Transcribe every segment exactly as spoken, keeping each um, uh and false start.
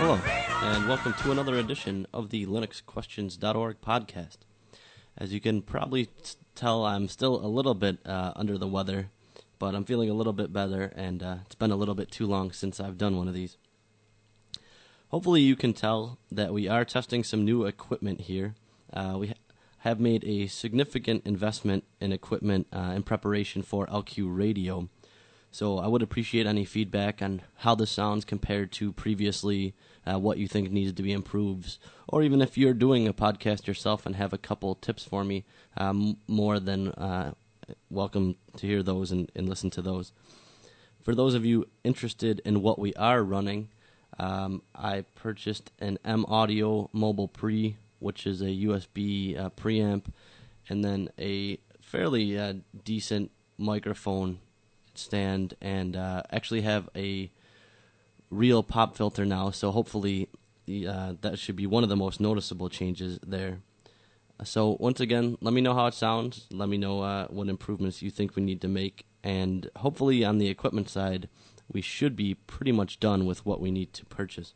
Hello, and welcome to another edition of the Linux Questions dot org podcast. As you can probably tell, I'm still a little bit uh, under the weather, but I'm feeling a little bit better, and uh, it's been a little bit too long since I've done one of these. Hopefully you can tell that we are testing some new equipment here. Uh, we ha- have made a significant investment in equipment uh, in preparation for L Q Radio. So I would appreciate any feedback on how this sounds compared to previously, uh, what you think needs to be improved, or even if you're doing a podcast yourself and have a couple tips for me, um, more than uh, welcome to hear those and, and listen to those. For those of you interested in what we are running, um, I purchased an M-Audio Mobile Pre, which is a U S B uh, preamp, and then a fairly uh, decent microphone stand, and uh, actually have a real pop filter now, so hopefully the, uh, that should be one of the most noticeable changes there. So once again, let me know how it sounds, let me know uh, what improvements you think we need to make, and hopefully on the equipment side, we should be pretty much done with what we need to purchase.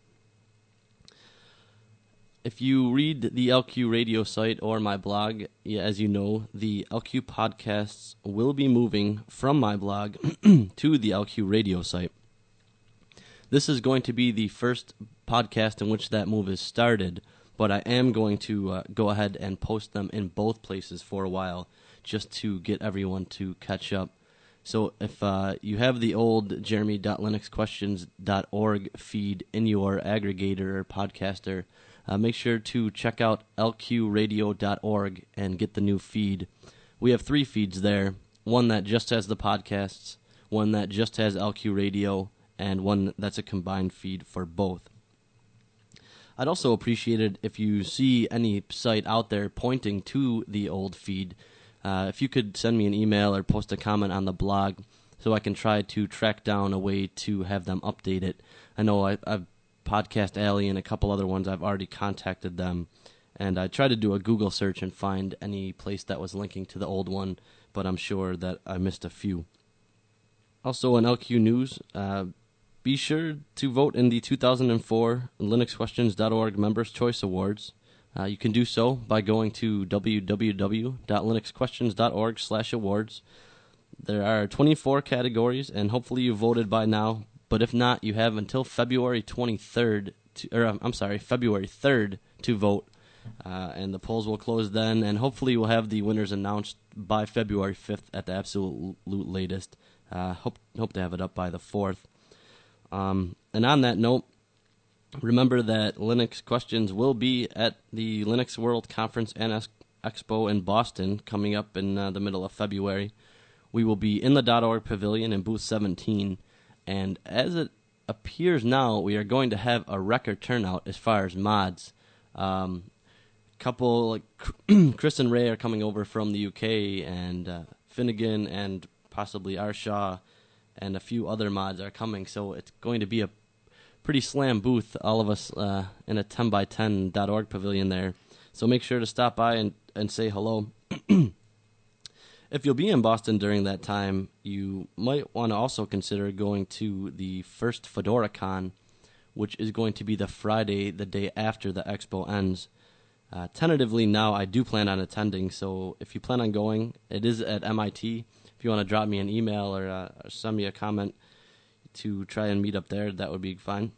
If you read the L Q Radio site or my blog, yeah, as you know, the L Q podcasts will be moving from my blog to the L Q Radio site. This is going to be the first podcast in which that move is started, but I am going to uh, go ahead and post them in both places for a while, just to get everyone to catch up. So if uh, you have the old jeremy dot linux questions dot org feed in your aggregator or podcaster, Uh, make sure to check out L Q radio dot org and get the new feed. We have three feeds there, one that just has the podcasts, one that just has L Q Radio, and one that's a combined feed for both. I'd also appreciate it if you see any site out there pointing to the old feed. Uh, if you could send me an email or post a comment on the blog so I can try to track down a way to have them update it. I know I, I've Podcast Alley and a couple other ones, I've already contacted them, and I tried to do a Google search and find any place that was linking to the old one, but I'm sure that I missed a few. Also in L Q News, uh, be sure to vote in the two thousand four Linux Questions dot org Members' Choice Awards. Uh, you can do so by going to w w w dot linux questions dot org slash awards. There are twenty-four categories, and hopefully you voted by now. But if not, you have until February twenty-third, to, or I'm sorry, February third to vote, uh, and the polls will close then, and hopefully we'll have the winners announced by February fifth at the absolute latest. Uh, hope hope to have it up by the fourth. Um, and on that note, remember that Linux Questions will be at the Linux World Conference and Expo in Boston coming up in uh, the middle of February. We will be in the .org Pavilion in booth seventeen. And as it appears now, we are going to have a record turnout as far as mods. Um, couple, like Chris and Ray are coming over from the U K, and uh, Finnegan and possibly Arshaw and a few other mods are coming. So it's going to be a pretty slam booth, all of us uh, in a ten by ten .org pavilion there. So make sure to stop by and, and say hello. If you'll be in Boston during that time, you might want to also consider going to the first FedoraCon, which is going to be the Friday, the day after the expo ends. Uh, tentatively now, I do plan on attending, so if you plan on going, it is at M I T. If you want to drop me an email or, uh, or send me a comment to try and meet up there, that would be fine.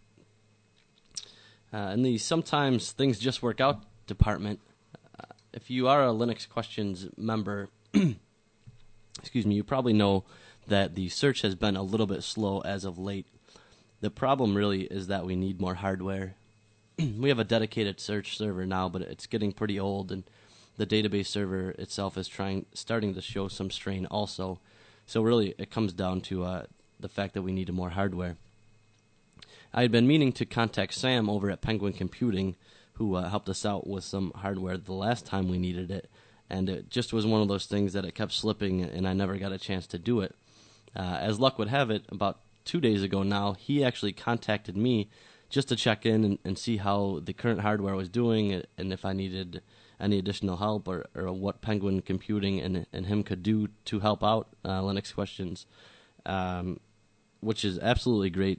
Uh, in the Sometimes Things Just Work Out department, uh, if you are a Linux Questions member, excuse me, you probably know that the search has been a little bit slow as of late. The problem really is that we need more hardware. We have a dedicated search server now, but it's getting pretty old, and the database server itself is trying, starting to show some strain also. So really, it comes down to uh, the fact that we need more hardware. I had been meaning to contact Sam over at Penguin Computing, who uh, helped us out with some hardware the last time we needed it. And it just was one of those things that it kept slipping, and I never got a chance to do it. Uh, as luck would have it, about two days ago now, he actually contacted me just to check in and, and see how the current hardware was doing, and if I needed any additional help, or, or what Penguin Computing and, and him could do to help out uh, Linux Questions, um, which is absolutely great. The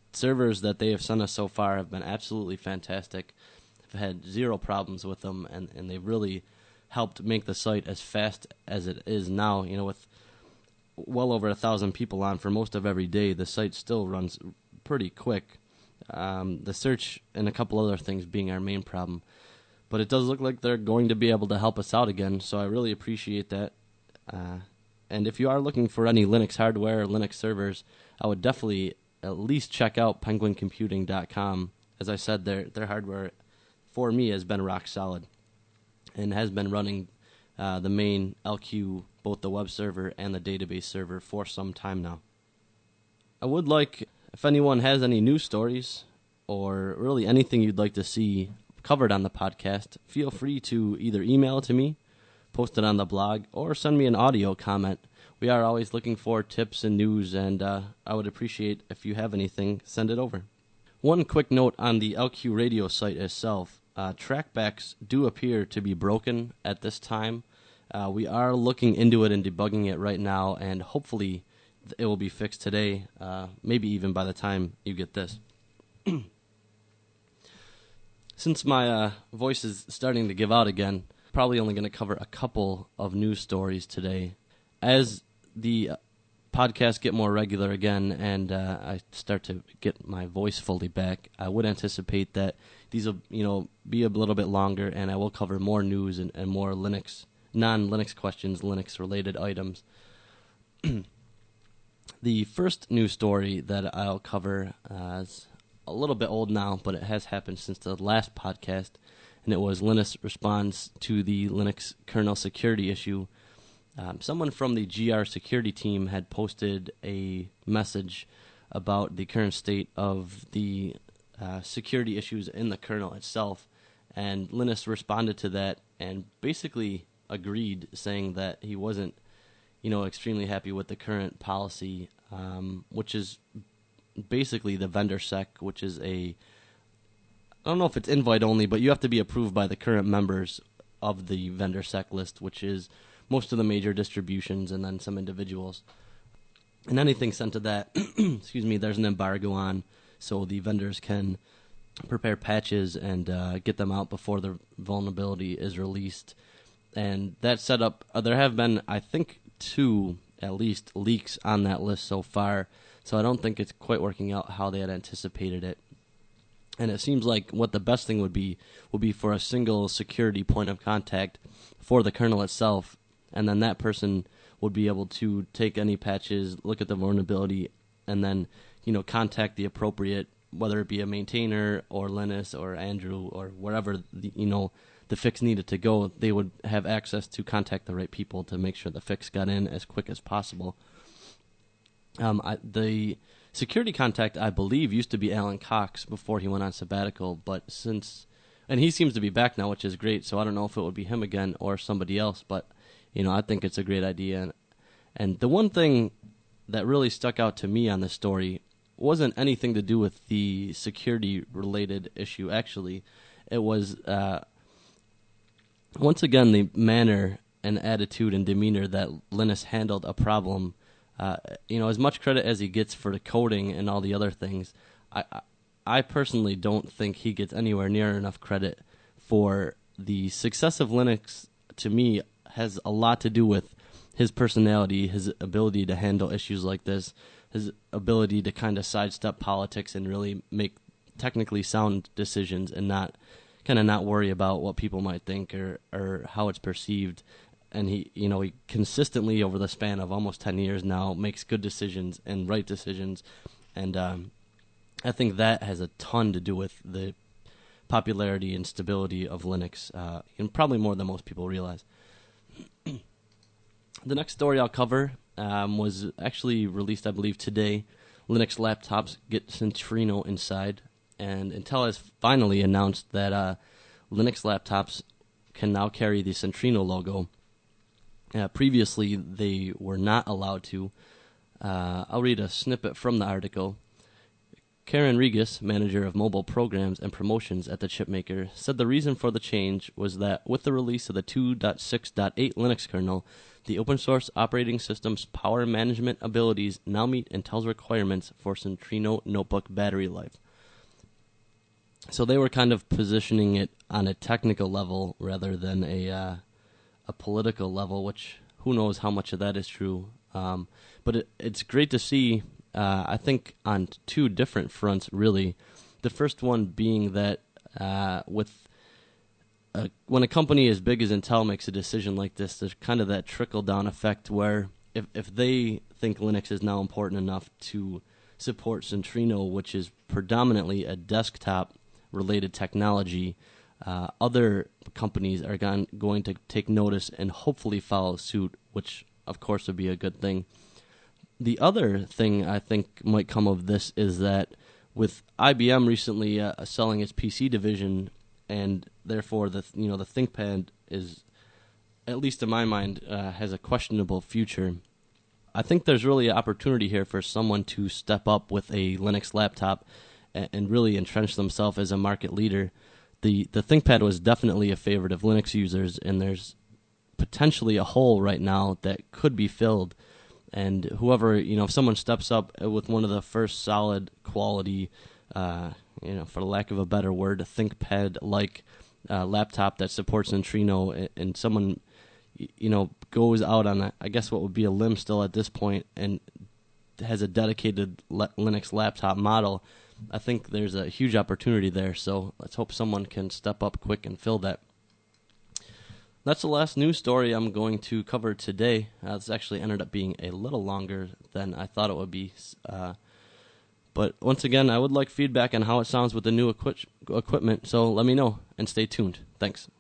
servers that they have sent us so far have been absolutely fantastic. I've had zero problems with them, and, and they've really helped make the site as fast as it is now. You know, with well over a thousand people on for most of every day, the site still runs pretty quick. Um, the search and a couple other things being our main problem. But it does look like they're going to be able to help us out again, so I really appreciate that. Uh, and if you are looking for any Linux hardware or Linux servers, I would definitely at least check out penguin computing dot com. As I said, their their hardware, for me, has been rock solid and has been running uh, the main L Q, both the web server and the database server, for some time now. I would like, if anyone has any news stories or really anything you'd like to see covered on the podcast, feel free to either email it to me, post it on the blog, or send me an audio comment. We are always looking for tips and news, and uh, I would appreciate if you have anything, send it over. One quick note on the L Q radio site itself. Uh, trackbacks do appear to be broken at this time. Uh, we are looking into it and debugging it right now, and hopefully it will be fixed today, uh, maybe even by the time you get this. Since my uh, voice is starting to give out again, probably only going to cover a couple of news stories today. As the podcasts get more regular again and uh, I start to get my voice fully back, I would anticipate that these will, you know, be a little bit longer, and I will cover more news and, and more Linux, non-Linux questions, Linux-related items. The first news story that I'll cover uh, is a little bit old now, but it has happened since the last podcast, and it was Linus responds to the Linux kernel security issue. Um, someone from the G R security team had posted a message about the current state of the uh, security issues in the kernel itself, and Linus responded to that and basically agreed, saying that he wasn't, you know, extremely happy with the current policy, um, which is basically the vendor sec, which is a, I don't know if it's invite only, but you have to be approved by the current members of the vendor sec list, which is most of the major distributions and then some individuals. And anything sent to that, excuse me, there's an embargo on, so the vendors can prepare patches and uh, get them out before the vulnerability is released. And that setup, uh, there have been, I think, two, at least, leaks on that list so far, so I don't think it's quite working out how they had anticipated it. And it seems like what the best thing would be would be for a single security point of contact for the kernel itself, and then that person would be able to take any patches, look at the vulnerability, and then, you know, contact the appropriate, whether it be a maintainer or Linus or Andrew or wherever the, you know, the fix needed to go. They would have access to contact the right people to make sure the fix got in as quick as possible. Um, I, the security contact, I believe, used to be Alan Cox before he went on sabbatical, but since, and he seems to be back now, which is great, so I don't know if it would be him again or somebody else, but, you know, I think it's a great idea. And, and the one thing that really stuck out to me on this story wasn't anything to do with the security-related issue, actually. It was, uh, once again, the manner and attitude and demeanor that Linus handled a problem. Uh, you know, as much credit as he gets for the coding and all the other things, I, I, I personally don't think he gets anywhere near enough credit for the success of Linux. To me, has a lot to do with his personality, his ability to handle issues like this, his ability to kind of sidestep politics and really make technically sound decisions and not kind of not worry about what people might think or, or how it's perceived. And he, you know, he consistently over the span of almost ten years now makes good decisions and right decisions, and um, I think that has a ton to do with the popularity and stability of Linux, uh, and probably more than most people realize. The next story I'll cover um, was actually released, I believe, today. Linux laptops get Centrino inside, and Intel has finally announced that uh, Linux laptops can now carry the Centrino logo. Uh, previously, they were not allowed to. Uh, I'll read a snippet from the article. Karen Regis, manager of mobile programs and promotions at the chipmaker, said the reason for the change was that with the release of the two point six point eight Linux kernel, the open-source operating system's power management abilities now meet Intel's requirements for Centrino notebook battery life. So they were kind of positioning it on a technical level rather than a uh, a political level, which who knows how much of that is true. Um, but it, it's great to see, uh, I think, on two different fronts, really. The first one being that uh, with uh, when a company as big as Intel makes a decision like this, there's kind of that trickle-down effect where if, if they think Linux is now important enough to support Centrino, which is predominantly a desktop-related technology, uh, other companies are going, going to take notice and hopefully follow suit, which, of course, would be a good thing. The other thing I think might come of this is that with I B M recently uh, selling its P C division, and therefore the you know the ThinkPad is, at least in my mind, uh, has a questionable future. I think there's really an opportunity here for someone to step up with a Linux laptop and, and really entrench themselves as a market leader. The the ThinkPad was definitely a favorite of Linux users, and there's potentially a hole right now that could be filled. And whoever, you know, if someone steps up with one of the first solid quality, uh, you know, for lack of a better word, a ThinkPad-like uh, laptop that supports Centrino, and, and someone, you know, goes out on, a, I guess what would be a limb still at this point, and has a dedicated le- Linux laptop model, I think there's a huge opportunity there. So let's hope someone can step up quick and fill that. That's the last news story I'm going to cover today. Uh, this actually ended up being a little longer than I thought it would be. Uh, but once again, I would like feedback on how it sounds with the new equi- equipment, so let me know and stay tuned. Thanks.